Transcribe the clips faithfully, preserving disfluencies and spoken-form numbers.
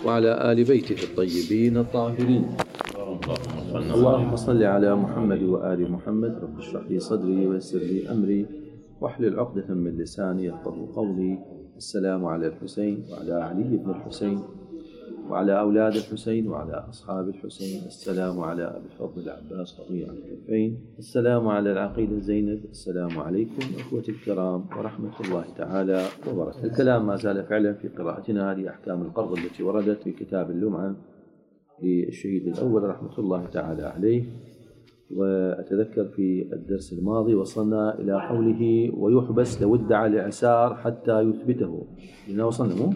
وعلى آل بيته الطيبين الطاهرين. اللهم صل على محمد وآل محمد. رب اشرح لي صدري ويسر لي أمري واحلل عقدة من لساني يفقهوا قولي. السلام على الحسين وعلى علي بن الحسين وعلى أولاد الحسين وعلى أصحاب الحسين. السلام على أبي الفضل العباس قطيع الكفين. السلام على العقيدة زينب. السلام عليكم أخوتي الكرام ورحمة الله تعالى وبركاته. الكلام ما زال فعلا في قراءتنا لأحكام القرض التي وردت في كتاب اللمعة للشهيد الأول رحمة الله تعالى عليه. وأتذكر في الدرس الماضي وصلنا إلى قوله ويحبس لو ادعى الإعسار حتى يثبته. لأنه وصلنا مو؟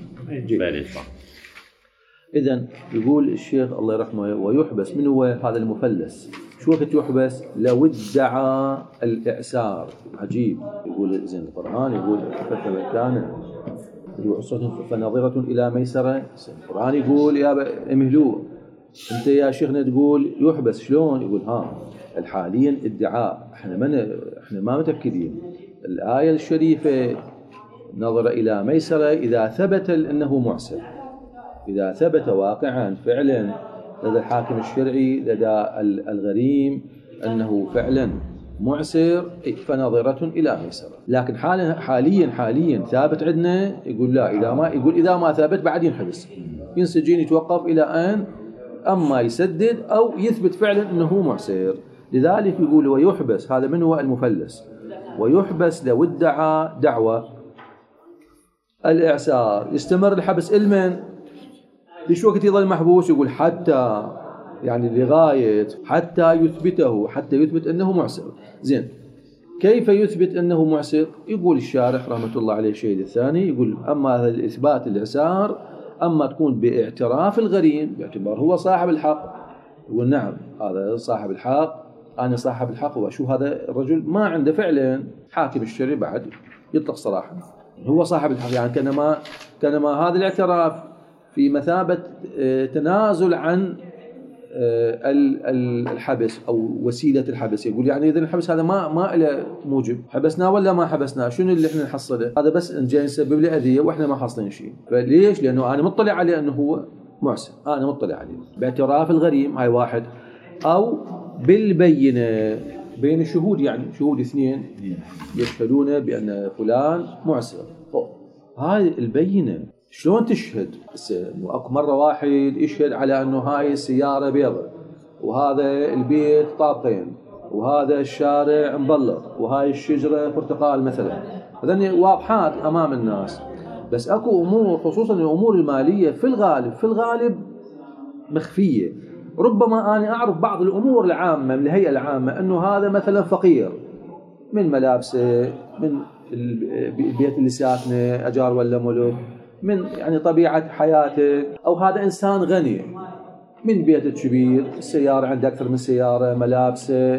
إذن يقول الشيخ الله يرحمه ويحبس. من هو هذا المفلس؟ شو وقت يحبس؟ لو ادعى الإعسار. عجيب. يقول زين القرآن يقول فكان فناظرة إلى ميسرة. القرآن يقول يا امهلوه. أنت يا شيخنا تقول يحبس شلون؟ يقول ها الحاليا ادعاء. احنا ما احنا ما متأكدين. الآية الشريفة نظر إلى ميسرة إذا ثبت أنه معسر، إذا ثبت واقعا فعلا لدى الحاكم الشرعي لدى الغريم أنه فعلا معسر فنظرة إلى ميسرة. لكن حاليا حاليا حاليا ثابت عندنا يقول لا. إذا ما يقول إذا ما ثابت بعد ينحبس ينسجين يتوقف إلى أن أما يسدد أو يثبت فعلا أنه معسر. لذلك يقول ويحبس. هذا من هو المفلس؟ ويحبس لو ادعى دعوة الإعسار. يستمر الحبس إلمن ليش وقت يظل محبوس؟ يقول حتى يعني لغاية حتى يثبته، حتى يثبت أنه معسر. زين كيف يثبت أنه معسر؟ يقول الشارح رحمة الله عليه الشهيد الثاني يقول أما هذا الإثبات الإعسار أما تكون باعتراف الغريم باعتبار هو صاحب الحق. يقول نعم هذا صاحب الحق، أنا صاحب الحق. وشو هذا الرجل ما عنده فعلا حاكم الشرعي بعد يطلق صراحة هو صاحب الحق. يعني كانما كانما هذا الاعتراف في مثابة تنازل عن الحبس أو وسيلة الحبس. يقول يعني إذا الحبس هذا ما ما له موجب، حبسناه ولا ما حبسناه، شنو اللي احنا نحصله؟ هذا بس إن جاي نسبب له أذية وإحنا ما حاصلين شيء. فليش؟ لأنه أنا مطلع عليه أنه هو معسر، أنا مطلع عليه باعتراف الغريم. هاي واحد. أو بالبينة بين الشهود، يعني شهود اثنين يشهدون بأن فلان معسر. هاي البينة شلون تشهد؟ اكو مره واحد يشهد على انه هاي السياره بيضاء وهذا البيت طابقين وهذا الشارع مبلط وهاي الشجره برتقال مثلا، هذني واضحات امام الناس. بس اكو امور خصوصا الامور الماليه في الغالب في الغالب مخفيه. ربما انا اعرف بعض الامور العامه من الهيئه العامه انه هذا مثلا فقير من ملابسه، من البيت اللي ساكنه اجار ولا ملك، من يعني طبيعة حياته، أو هذا إنسان غني من بيت كبير، السيارة عنده أكثر من سيارة، ملابسه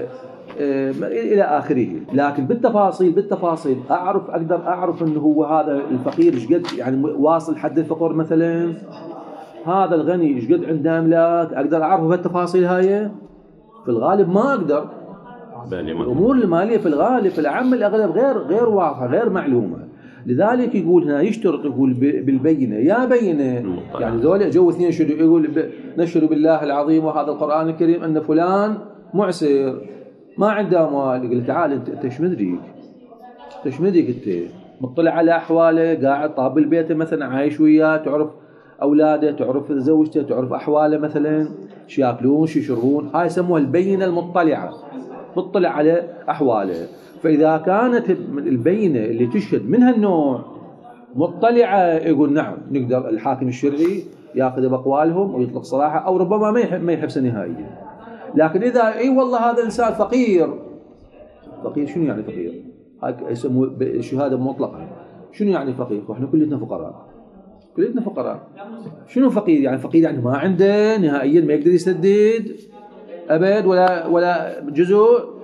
إلى آخره. لكن بالتفاصيل بالتفاصيل أعرف أقدر أعرف أنه هو هذا الفقير إيش قد يعني واصل حد الفقر مثلا، هذا الغني إيش قد عنده أملاك، أقدر أعرفه بالتفاصيل هاي. في الغالب ما أقدر. الأمور المالية في الغالب في العام الأغلب غير غير واضحة غير معلومة. لذلك يقول هنا يشترط يقول بالبينة. يا بينة يعني ذولا جو اثنين شهدوا يقول نشهد بالله العظيم وهذا القرآن الكريم أن فلان معسر ما عنده أموال. يقول تعال أنت ايش مدريك ايش مدريك أنت مطلع على أحواله، قاعد طاب البيت مثلا عايش وياه، تعرف أولاده، تعرف زوجته، تعرف أحواله مثلا شو يأكلون شو يشربون. هاي يسموها البينة المطلعة، مطلع على أحواله. فإذا كانت البينة اللي تشهد من هالنوع مطلعة يقول نعم نقدر الحاكم الشرعي يأخذ بأقوالهم ويطلق صراحة، أو ربما ما يحب ما يحبس نهائيا. لكن إذا أي والله هذا إنسان فقير، فقير شنو يعني فقير؟ هاي يسموه الشهادة مطلقة. شنو يعني فقير؟ وإحنا كلنا فقراء، كلنا فقراء. شنو فقير؟ يعني فقير يعني ما عنده نهائيا، ما يقدر يسدد أبد ولا ولا جزء.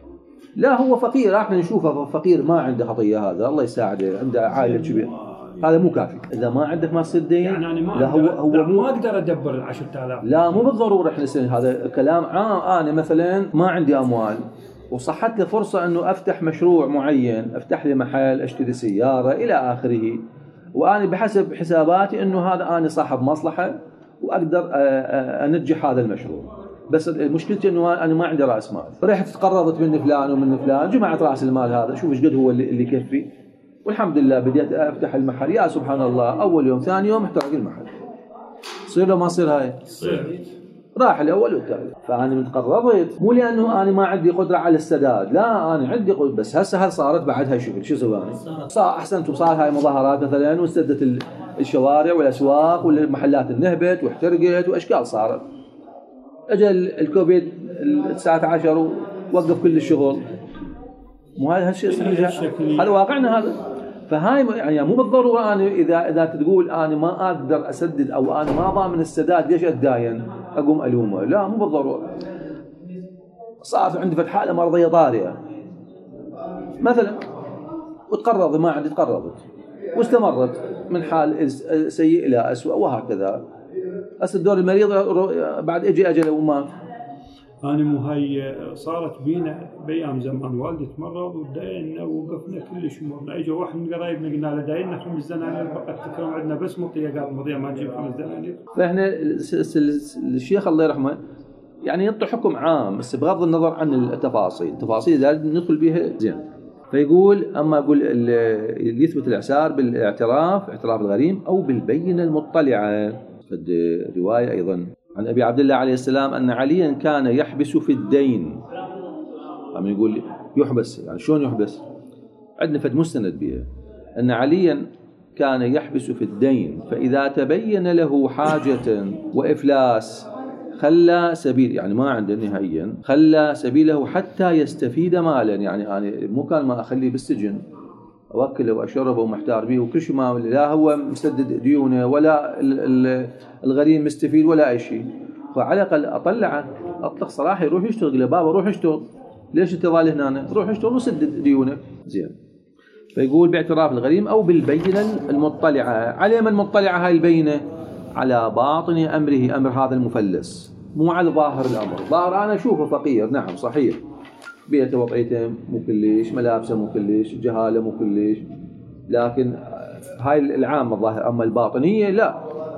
لا هو فقير احنا نشوفه فقير ما عنده خطيه، هذا الله يساعده عنده عائله كبيره، هذا مو كافي. اذا ما عندك ما تصدين يعني أنا ما لا هو هو مو ما اقدر ادبر عشرة آلاف. لا مو بالضروره احنا سن هذا كلام عام. انا مثلا ما عندي اموال وصحت لي فرصه انه افتح مشروع معين، افتح لي محل، اشتري سياره الى اخره، وانا بحسب حساباتي انه هذا انا صاحب مصلحه واقدر انجح هذا المشروع. بس مشكلتي انه انا ما عندي راس مال، رحت تقرضت من فلان ومن فلان، جمعت راس المال هذا، شوف ايش قد هو اللي, اللي يكفي. والحمد لله بديت افتح المحل، يا سبحان الله اول يوم ثاني يوم احترق المحل. تصير لو ما تصير هاي؟ تصير. راح الاول والثاني. فانا متقرضت مو لانه انا ما عندي قدره على السداد، لا انا عندي قدره، بس هسه هل صارت بعد هاي الشغل شو اسوي انا؟ صار احسنت وصار هاي مظاهرات مثلا وسدت الشوارع والاسواق والمحلات انهبت واحترقت واشكال صارت. اجى الكوفيد التاسع عشر ووقف كل الشغل. مو هذا الشيء هذا واقعنا هذا. فهاي يعني مو بالضروره انا اذا اذا تقول انا ما اقدر اسدد او انا ما ضامن السداد ليش اتداين اقوم الومه، لا مو بالضروره. صارت عندي فتح حاله مرضيه طارئه مثلا وتقرض، ما عندي تقرضت واستمرت من حال سيء الى اسوء وهكذا. هسه الدور المريض بعد اجي اجله وما أنا مو هاي صارت بينا بأيام زمان، والدي تمرض وداينا ووقفنا كل شمورنا. اجى واحد من قرايبنا قلنا له داينا خمس دنانير بقت تكرم عندنا بس مطيه، قال مضيع ما تجيب خمس دنانير. فاحنا الشيخ الله يرحمه يعني ينطي حكم عام بس بغض النظر عن التفاصيل، التفاصيل لازم ندخل بها زين. فيقول اما اقول اللي يثبت الاعسار بالاعتراف، اعتراف الغريم او بالبينه المطلعه. في روايه ايضا عن أبي عبد الله عليه السلام أن عليا كان يحبس في الدين. عم يقول يحبس، يعني شلون يحبس؟ عندنا فد مستند بيه أن عليا كان يحبس في الدين، فإذا تبين له حاجة وإفلاس خلى سبيل، يعني ما عنده نهائيا، خلى سبيله حتى يستفيد مالا. يعني أنا مو كان ما أخليه بالسجن أوكله وأشربه ومحتار به وكل شيء، ما لا هو مسدد ديونه ولا الغريم مستفيد ولا أي شيء. فعلى الأقل أطلعه أطلق صراحة يروح يشتغل، لبابا روح اشتغل، ليش أنت ظالي هنا؟ روح اشتغل وسدد ديونك زين. فيقول باعتراف الغريم أو بالبينة المطلعة. على من مطلعة هاي البينة؟ على باطن أمره، أمر هذا المفلس، مو على ظاهر الأمر. ظاهر أنا أشوفه فقير نعم صحيح، بيته وضعيته مو كلش، ملابسه مو كلش، جهاله مو كلش، لكن هاي العام الظاهر. أما الباطنية لا،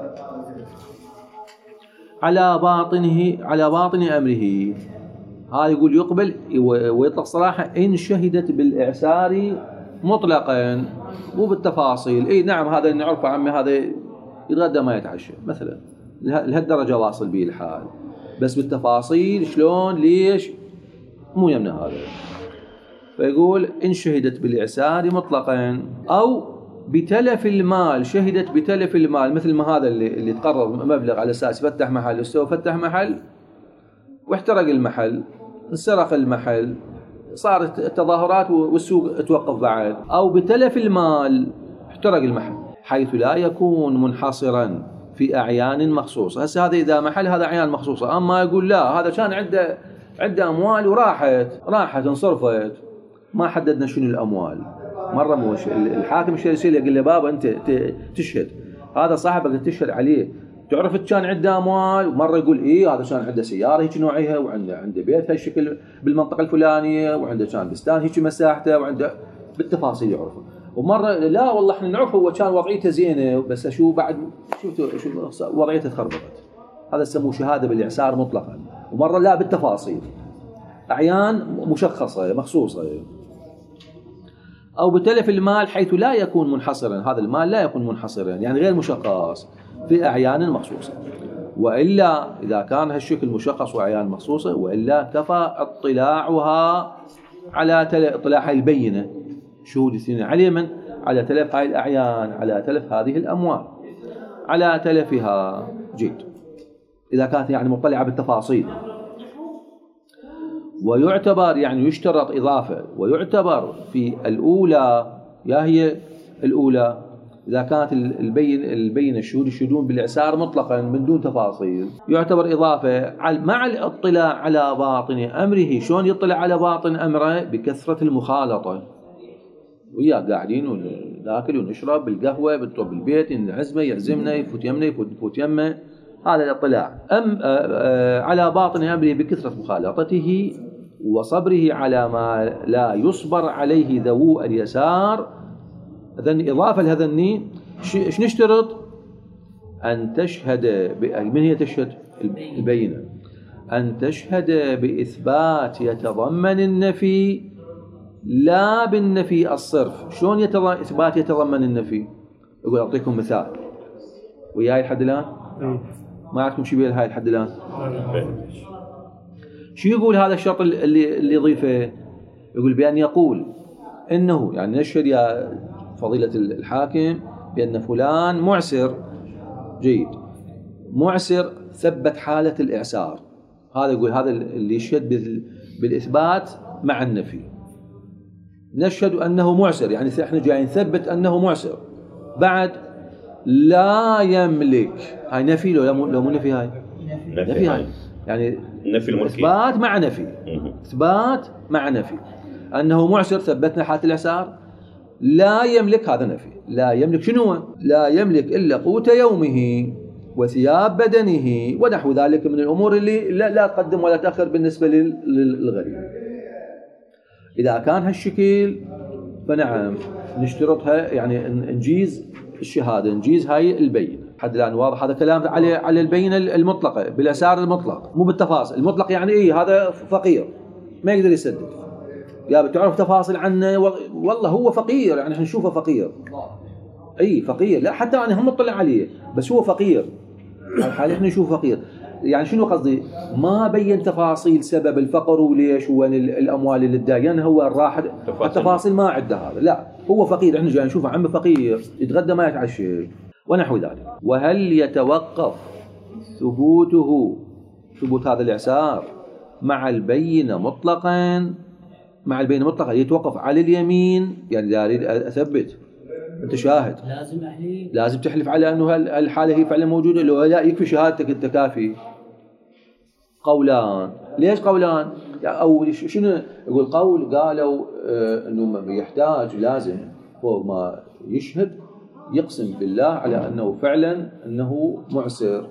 على باطنه، على باطن أمره. هذا يقول يقبل ويطلق صراحة إن شهدت بالإعسار مطلقا مو بالتفاصيل. إيه نعم هذا اللي نعرفه عمي، هذا يتغدى ما يتعشى مثلا، لهالدرجة واصل به الحال. بس بالتفاصيل شلون ليش مو يمنع هذا. فيقول إن شهدت بالإعسار مطلقا أو بتلف المال، شهدت بتلف المال، مثل ما هذا اللي, اللي تقرض مبلغ على أساس فتح محل، استوى فتح محل واحترق المحل، انسرق المحل، صارت التظاهرات والسوق توقف بعد. أو بتلف المال احترق المحل حيث لا يكون منحصرا في أعيان مخصوصة. هسه هذا إذا محل هذا أعيان مخصوصة. أما يقول لا هذا كان عنده عنده أموال وراحت راحت انصرفت، ما حددنا شنو الأموال. مرة مو الحاكم الشرعي يقول له بابا أنت تشهد، هذا صاحبك تشهد عليه، تعرفت كان عنده أموال. ومرة يقول إيه هذا كان عنده سيارة هيك نوعها، وعنده عنده بيت هالشكل بالمنطقة الفلانية، وعنده كان بستان هيك مساحته، وعنده بالتفاصيل يعرفه. ومرة لا والله احنا نعرف هو كان وضعيته زينة بس شو بعد شفتوا شو وضعيته تخربطت. هذا يسموه شهادة بالإعسار مطلقا. ومرة لا بالتفاصيل، أعيان مشخصة مخصوصة. أو بتلف المال حيث لا يكون منحصرا، هذا المال لا يكون منحصرا يعني غير مشخص في أعيان مخصوصة. وإلا إذا كان هالشكل مشخص وأعيان مخصوصة، وإلا كفى اطلاعها على اطلاع هاي البينة، شهود اثنين عليه من على تلف هاي الأعيان، على تلف هذه الأموال، على تلفها جيد إذا كانت يعني مطلعة بالتفاصيل. ويعتبر يعني يشترط إضافة، ويعتبر في الأولى يا هي الأولى إذا كانت البين البين الشهود يشهدون بالإعسار مطلقا من دون تفاصيل، يعتبر إضافة مع الاطلاع على باطن أمره. شلون يطلع على باطن أمره؟ بكثرة المخالطة، ويا قاعدين وناكل ونشرب بالقهوة بالبيت، العزمة يعزمنا يفوت يمنا يفوت يمه، هذا الاطلاع. أم على باطن أمره بكثرة مخالطته وصبره على ما لا يصبر عليه ذو اليسار. إذن إضافة لهذا الني ايش نشترط؟ أن تشهد من هي تشهد؟ البينة. أن تشهد بإثبات يتضمن النفي لا بالنفي الصرف. شلون يتض... إثبات يتضمن النفي؟ أقول أعطيكم مثال وياي لحد الآن؟ ما عندكم شيء بيه هاي لحد الآن؟ شو يقول هذا الشرط اللي اللي يضيفه؟ يقول بأن يقول إنه يعني نشهد يا فضيلة الحاكم بأن فلان معسر. جيد. معسر ثبت حالة الإعسار. هذا يقول هذا اللي يشهد بالإثبات مع النفي. نشهد أنه معسر يعني إحنا جايين نثبت أنه معسر. بعد لا يملك، هاي نفي لو لو مو نفي، هاي نفي هاي يعني نفي الملكية. إثبات مع نفي. إثبات مع نفي. أنه معسر ثبتنا حالة الإعسار. لا يملك هذا نفي. لا يملك شنو؟ لا يملك إلا قوت يومه وثياب بدنه ونحو ذلك من الأمور اللي لا, لا تقدم ولا تأخر بالنسبة للغريب. إذا كان هالشكل فنعم نشترطها، يعني نجيز الشهادة، نجيز هاي البينة. حد الآن واضح هذا كلام على على البينة المطلقة بالأسار المطلق، مو بالتفاصيل. المطلق يعني إيه؟ هذا فقير ما يقدر يسدد، يا بتعرف تفاصيل عنه والله هو فقير، يعني احنا نشوفه فقير. اي فقير، لا حتى انا هم اطلع عليه بس هو فقير. الحالة احنا نشوف فقير. يعني شنو قصدي؟ ما بين تفاصيل سبب الفقر وليش وين الاموال اللي تداينها هو الراحل، التفاصيل ما عنده هذا، لا هو فقير، احنا جاي نشوفه عمه فقير يتغدى ما يتعشى ونحو ذلك. وهل يتوقف ثبوته ثبوت هذا الاعسار مع البينة مطلقا؟ مع البينة مطلقا يتوقف على اليمين، يعني لا اريد اثبت، انت شاهد لازم احلف، لازم تحلف على انه الحاله هي فعلا موجوده، لو لا يكفي شهادتك انت كافي. قولان. ليش قولان؟ او شنو يقول؟ قول قالوا آه انه يحتاج لازم فوق ما يشهد يقسم بالله على انه فعلا انه معسر،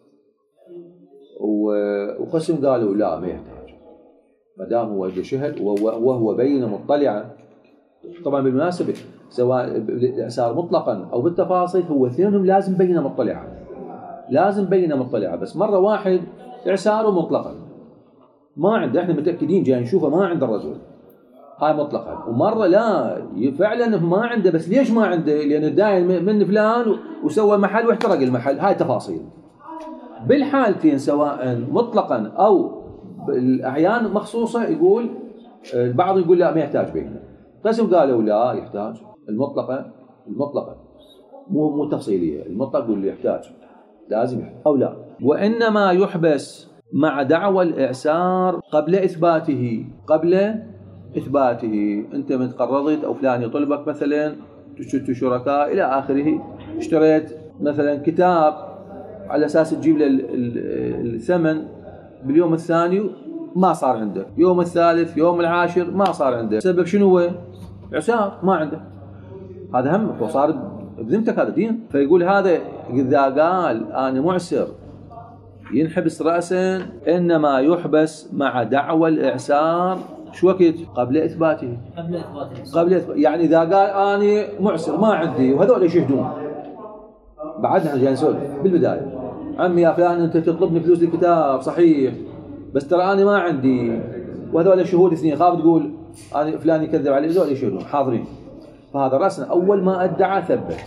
وقسم قالوا لا ما يحتاج ما دام هو شهد وهو بينه مطلعه. طبعا بالمناسبه سواء الإعسار مطلقا أو بالتفاصيل هو اثنينهم لازم بينة مطلعة، لازم بينة مطلعة. بس مرة واحد إعساره مطلقا ما عنده، احنا متأكدين جاي نشوفه ما عند الرجل هاي مطلقا، ومرة لا فعلا ما عنده. بس ليش ما عنده؟ لأنه داين من فلان وسوى محل واحترق المحل. هاي تفاصيل. بالحالتين سواء مطلقا أو بالأعيان مخصوصة يقول البعض يقول لا ما يحتاج بينة. قسم قالوا لا يحتاج. المطلقة المطلقة مو مو تفصيلية، المطلق يقول يحتاج لازم يحتاج أو لا. وإنما يحبس مع دعوى الإعسار قبل إثباته. قبل إثباته أنت متقرضت أو فلان يطلبك مثلا تشتري شركاء إلى آخره، اشتريت مثلا كتاب على أساس تجيب له الثمن باليوم الثاني ما صار عندك، يوم الثالث يوم العاشر ما صار عندك. سبب شنو هو؟ إعسار ما عنده. هذا هم هو صار بذمتك، هذا دين. فيقول هذا إذا قال أنا معسر ينحبس رأسا، إنما يحبس مع دعوى الإعسار شو وقت؟ قبل إثباته. قبل إثباته. قبل إثبات. يعني إذا قال أنا معسر ما عندي وهذول يشهدون، بعدنا جاي نسولف بالبداية عمي يا فلان أنت تطلبني فلوس الكتاب صحيح بس ترى أنا ما عندي، وهذول شهود اثنين، خاف تقول أنا فلان يكذب علي، هذول يشهدون حاضرين. فهذا رأسنا أول ما ادعى ثبت،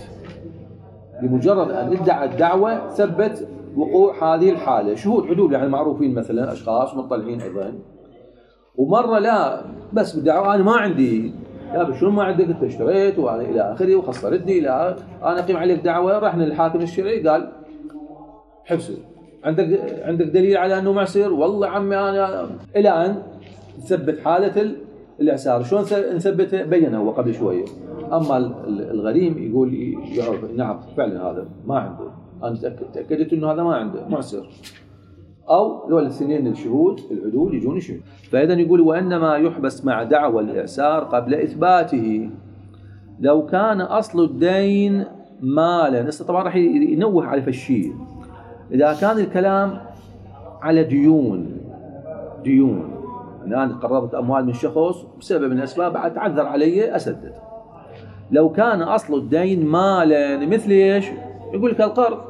بمجرد أن ادعى الدعوة ثبت وقوع هذه الحالة. شهود عدول يعني معروفين مثلا أشخاص مطلعين أيضا. ومرة لا بس بالدعوة أنا ما عندي، لا بس شو ما عندك أنت اشتريت وأنا إلى آخره وخسرتني، لا أنا أقيم عليك دعوة. رحنا للحاكم الشرعي قال حبسه، عندك عندك دليل على أنه معسر؟ والله عمي أنا، إلى أن تثبت حالة الإعسار. شلون نثبته؟ بينه هو قبل شوية. أما الغريم يقول يعرف نعم فعلا هذا ما عنده، أنا تأكدت أنه هذا ما عنده معسر، أو ذول الاثنين الشهود العدول يجون يشهد. فإذا يقول وإنما يحبس مع دعوى الإعسار قبل إثباته لو كان أصل الدين مالا. طبعا راح ينوه على فالشيء إذا كان الكلام على ديون ديون أنا قرضت أموال من شخص بسبب من الأسباب أتعذر علي أسدد. لو كان أصل الدين مالا مثل إيش؟ يقول لك القرض،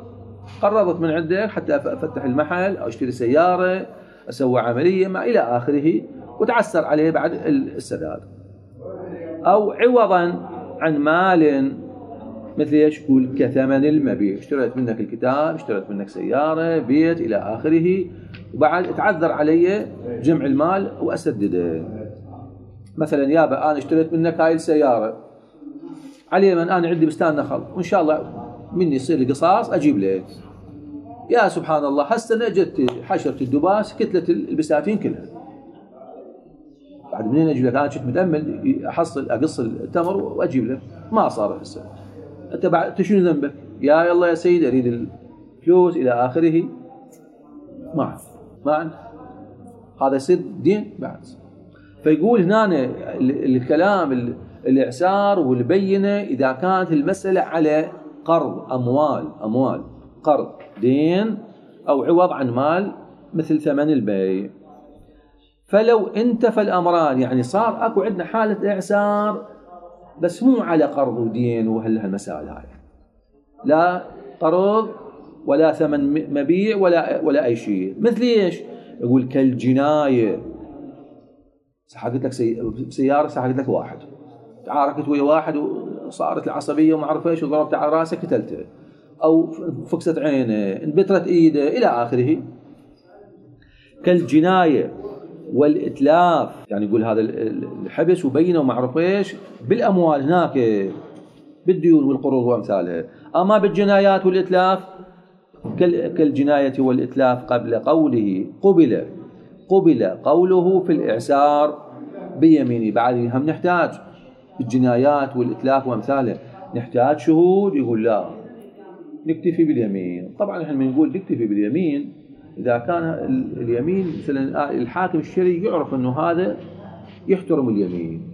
قرضت من عندك حتى افتح المحل او اشتري سياره، اسوي عمليه ما الى اخره، وتعسر عليه بعد السداد. او عوضا عن مال، مثل ايش؟ يقول كثمن المبيع، اشتريت منك الكتاب، اشتريت منك سياره، بيت الى اخره، وبعد تعذر علي جمع المال واسدده. مثلا يابا انا اشتريت منك هاي السياره، علي من انا عندي بستان نخل وان شاء الله مني يصير لي قصاص اجيب لك. يا سبحان الله هالسنه جت حشره الدباس كتله البساتين كلها. بعد منين اجيب لك؟ انا كنت متامل احصل اقص التمر واجيب لك، ما صار هسه. انت بعد شنو ذنبك؟ يا يلا يا سيدي اريد الفلوس الى اخره. ما ما هذا يصير دين بعد. فيقول هنا الكلام الاعسار والبينه اذا كانت المساله على قرض اموال، اموال قرض دين او عوض عن مال مثل ثمن البيع. فلو انتفى الامران، يعني صار اكو عندنا حاله اعسار بس مو على قرض ودين وهالمسائل هاي، لا قرض ولا ثمن مبيع ولا ولا اي شيء. مثل ايش؟ يقول كالجنايه. سحقت لك سياره، سحقت لك واحد، تعاركت ويا واحد وصارت العصبيه وما اعرف ايش وضربت على راسه قتلته، او فكست عينه، انبترت ايده الى اخره. كالجنايه والاتلاف، يعني يقول هذا الحبس وبينه وما اعرف ايش بالاموال هناك بالديون والقروض وامثالها. اما بالجنايات والاتلاف كالجنايه والاتلاف قبل قوله قبل قبل قوله في الاعسار بيمينه. بعد هم نحتاج الجنايات والاتلاف وامثاله نحتاج شهود، يقول لا نكتفي باليمين. طبعا احنا بنقول نكتفي باليمين اذا كان اليمين مثلا الحاكم الشرعي يعرف انه هذا يحترم اليمين.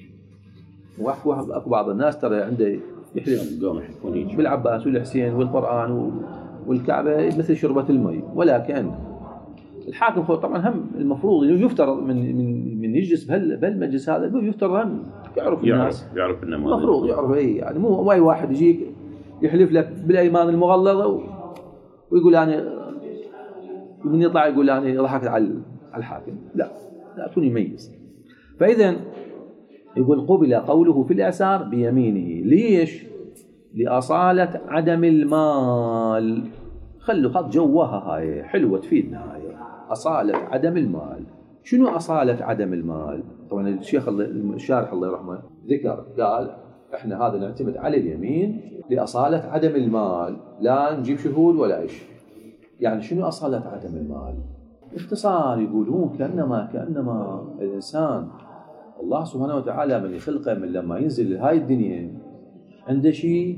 واكو اكو بعض الناس ترى عنده يحلف بالعباس والحسين والقران والكعبه مثل شربة المي، ولكن الحاكم طبعا هم المفروض يفترض من من من يجلس بهالمجلس هذا يفترض هم يعرف الناس، يعرف انه المفروض يعرف اي، يعني مو اي واحد يجيك يحلف لك بالايمان المغلظه ويقول يعني من يطلع يقول يعني ضحكت على الحاكم. لا لا يكون يميز. فاذا يقول قبل قوله في الاعسار بيمينه. ليش؟ لاصاله عدم المال. خلوا خط جوها هاي حلوه تفيدنا هاي اصاله عدم المال. شنو اصاله عدم المال؟ طبعا الشيخ الشارح الله يرحمه ذكر قال احنا هذا نعتمد على اليمين لاصاله عدم المال، لا نجيب شهود ولا اي شيء. يعني شنو اصاله عدم المال؟ باختصار يقولون كانما كانما الانسان الله سبحانه وتعالى من يخلقه من لما ينزل لهاي الدنيا عنده شيء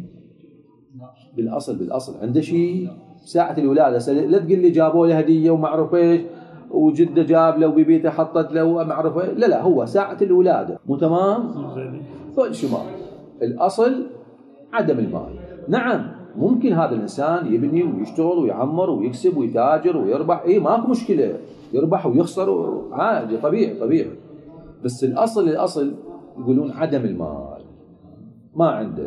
بالاصل بالاصل عنده شيء ساعه الولاده. لا تقول لي جابوا له هديه وما اعرف ايش وجده جاب له وبيبيته حطت له وما اعرف ايش، لا لا هو ساعه الولاده مو تمام؟ فوق شمال الاصل عدم المال. نعم ممكن هذا الانسان يبني ويشتغل ويعمر ويكسب ويتاجر ويربح، اي ماكو مشكله، يربح ويخسر عادي طبيعي طبيعي، بس الاصل الاصل يقولون عدم المال ما عنده.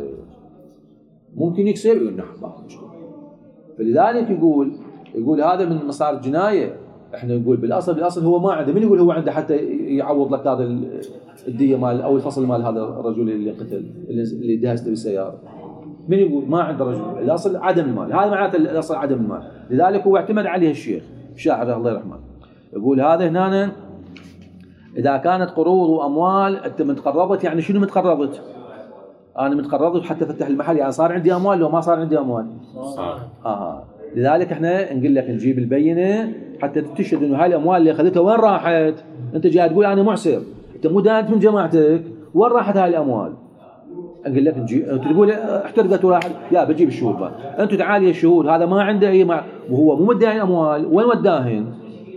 ممكن يكسب يقول نعم ماكو مشكله. فلذلك يقول يقول هذا من مسار الجنايه. احنا نقول بالاصل بالاصل هو ما عنده. من يقول هو عنده حتى يعوض لك هذا الديه مال او الفصل مال هذا الرجل اللي قتل اللي دهسته بالسياره؟ من يقول ما عنده رجل؟ الاصل عدم المال. هذا معناته الاصل عدم المال. لذلك هو اعتمد عليه الشيخ الشاعر الله يرحمه. يقول هذا هنا اذا كانت قروض واموال انت متقرضت. يعني شنو متقرضت؟ انا متقرضت حتى فتح المحل، يعني صار عندي اموال لو ما صار عندي اموال؟ صار. اه لذلك احنا نقول لك نجيب البينه حتى تشهد انه هاي الاموال اللي اخذتها وين راحت. انت جاي تقول انا معسر، انت مو دانت من جماعتك، وين راحت هاي الاموال؟ اقول لك نجي انت تقول احترقت وراحت، يا بجيب الشهود بقى. انتم تعالي الشهود، هذا ما عنده اي مع... وهو مو مدعي اموال، وين وداهن؟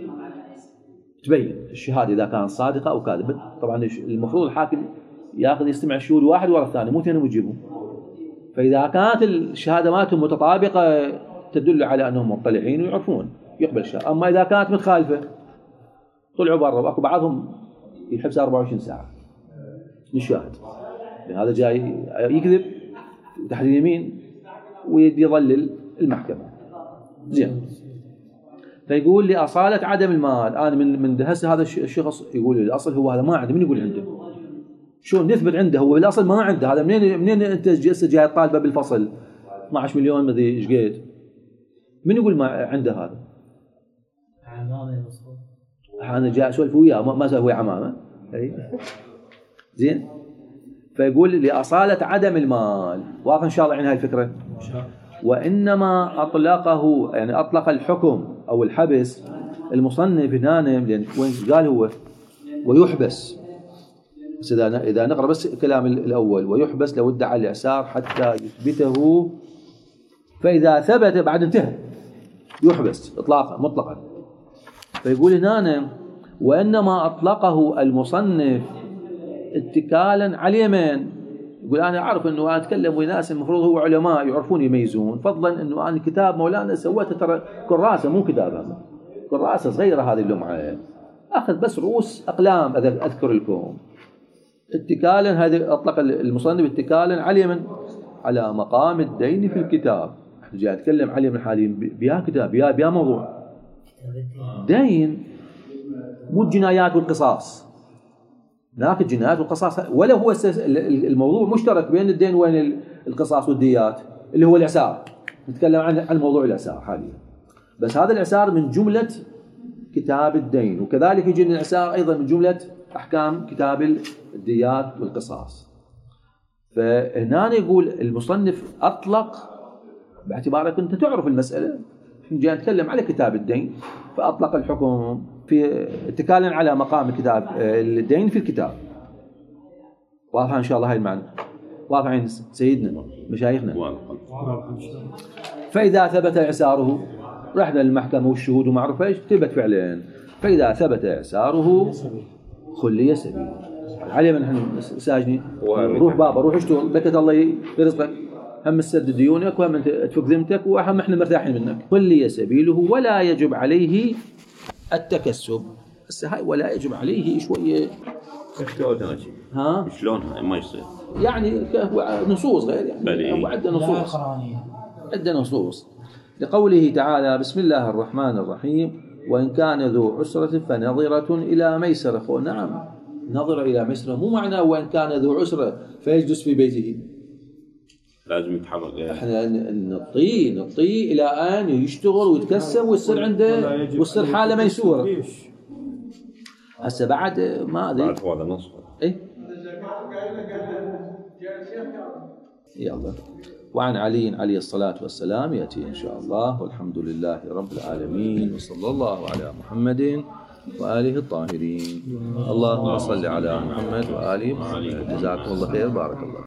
تبين الشهاده اذا كانت صادقه او كاذبه. طبعا المفروض الحاكم ياخذ يستمع الشهود واحد ورا الثاني مو اثنين ويجيبهم. فاذا كانت الشهاده مالتهم متطابقه تدل على انهم مطلعين ويعرفون يقبل الشهاده. اما اذا كانت متخالفه طلعوا برا، واكو بعضهم يحبس أربعة وعشرين ساعه للشاهد. هذا جاي يكذب تحت اليمين ويضلل المحكمه. زين. فيقول لأصالة عدم المال، أنا من من هسه هذا الشخص يقول لي الأصل هو هذا ما عنده، من يقول عنده؟ شو نثبت عنده؟ هو بالأصل ما عنده، هذا منين منين أنت هسه جاي طالبه بالفصل اثني عشر مليون مدري ايش قد؟ من يقول ما عنده هذا؟ أنا جاي أسولف وياه ما سوي عمامة. زين. فيقول لأصالة عدم المال، واضح إن شاء الله عن هاي الفكرة. وإنما أطلقه، يعني أطلق الحكم أو الحبس المصنف هنا، لأن وين قال هو ويحبس، بس إذا إذا نقرأ بس الكلام الأول ويحبس لو ادعى الإعسار حتى يثبته، فإذا ثبت بعد انتهى يحبس إطلاقا مطلقا. فيقول هنا وإنما أطلقه المصنف اتكالا على اليمين. يقول أنا أعرف أنه أنا أتكلم وناس المفروض هو علماء يعرفون يميزون، فضلا أنه أنا كتاب مولانا سويته ترى كراسة مو كتاب، هذا كراسة صغيرة هذه اللمعة، أخذ بس رؤوس أقلام أذكر لكم. اتكالا، هذا أطلق المصنف اتكالا على اليمين على مقام الدين في الكتاب. احنا جاي نتكلم عليه من حاليا بيا كتاب بيا بيا موضوع دين، مو الجنايات والقصاص. هناك الجنايات والقصاص، ولا هو الموضوع مشترك بين الدين وبين القصاص والديات اللي هو الإعسار. نتكلم عن عن موضوع الإعسار حاليا، بس هذا الإعسار من جملة كتاب الدين، وكذلك يجي الإعسار أيضا من جملة أحكام كتاب الديات والقصاص. فهنا يقول المصنف أطلق باعتبارك أنت تعرف المسألة، جاي نتكلم على كتاب الدين، فأطلق الحكم في اتكالا على مقام كتاب الدين في الكتاب. واضحة إن شاء الله هاي المعنى، واضحة عند سيدنا مشايخنا. فإذا ثبت إعساره رحنا للمحكمة والشهود وما أعرف إيش، ثبت فعلا. فإذا ثبت إعساره خلي سبيل عليه من احنا ساجنين، روح بابا روح اشتغل بكت الله يرزقك، هم تسدد ديونك وهم انت تفك ذمتك وهم احنا مرتاحين منك. خلي سبيله ولا يجب عليه التكسب. هسه هاي ولا يجب عليه شويه شلونها ها شلونها ما يصير يعني نصوص غير يعني وعندنا نصوص عندنا نصوص لقوله تعالى بسم الله الرحمن الرحيم وإن كان ذو عسرة فنظرة إلى ميسرة. نعم نظرة إلى ميسرة مو معناه وإن كان ذو عسرة فيجلس في بيته، لازم يتحرك. احنا نطيه نطيه الى ان يشتغل ويتكسب ويصير عنده ويصير حاله ميسوره. هسه بعد ما ادري بعد هذا نص اي يلا. وعن علي عليه الصلاة والسلام يأتي إن شاء الله، والحمد لله رب العالمين، وصلى الله على محمد وآله الطاهرين. اللهم صل على محمد وآله محمد. جزاكم الله خير، بارك الله.